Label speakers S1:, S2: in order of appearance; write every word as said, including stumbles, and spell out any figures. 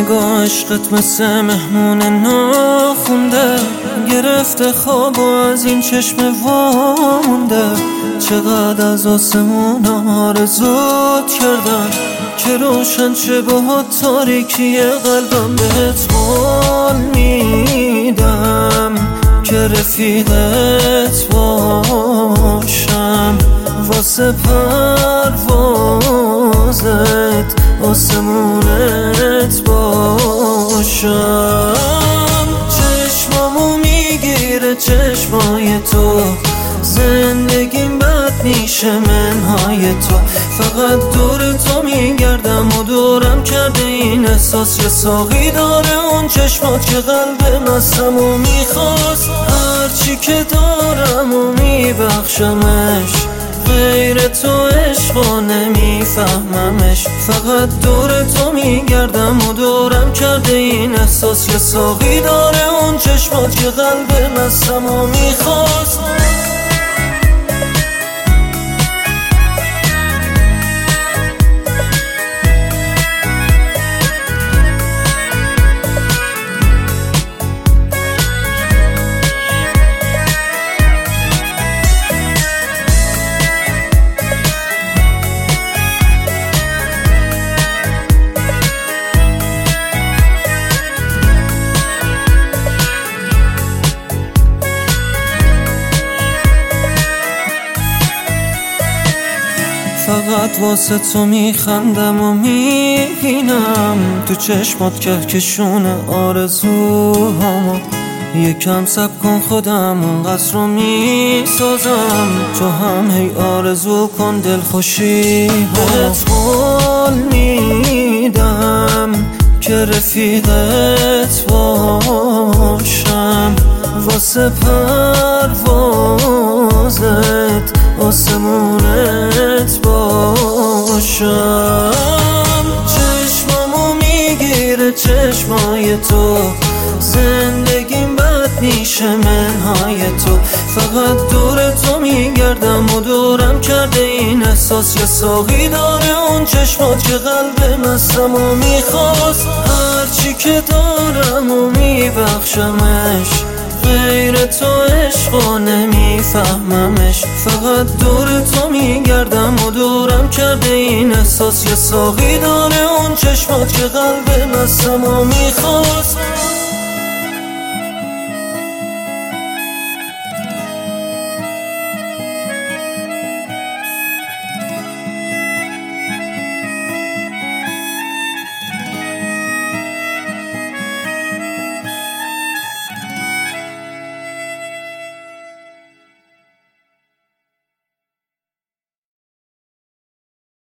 S1: نگاه عشقت مثل مهمون ناخونده، گرفته خواب و از این چشم وامونده. چقدر از آسمون آرزوت کردم که روشن چه با تاریکی قلبم. بهت قول میدم که رفیقت باشم، واسه پروازت آسمونت باشم. چشمامو میگیره چشمای تو، زندگیم بد میشه منهای تو. فقط دور تو میگردم و دورم کرده این احساس. یه ساقی داره اون چشمات که قلب مستم و میخواست. هرچی که دارم و میبخشمش، غیر تو عشقا نمیفهممش. فقط دور تو میگردم و دورم کرده این احساس. یه ساقی داره اون چشمات که قلب مستم و میخواست. فقط واسه تو میخندم و میبینم تو چشمات کهکشون آرزوهامو. یکم صبر کن خودم اون قصر رو میسازم، تو هم هی آرزو کن دل خوشی. بهت قول میدم که رفیقت باشم، واسه پروازت آسمونت باشم. چشمامو میگیره چشمای تو، زندگیم بد میشه منهای تو. فقط دور تو میگردم و دورم کرده این احساس. یه ساقی داره اون چشمات که قلب مستم و میخواست. هرچی که دارم و میبخشمش، غیر تو عشقا نمیفهممش. فقط دور تو میگردم و دورم کرده این احساس. یه ساقی داره اون چشمات که قلب مستم و میخواست.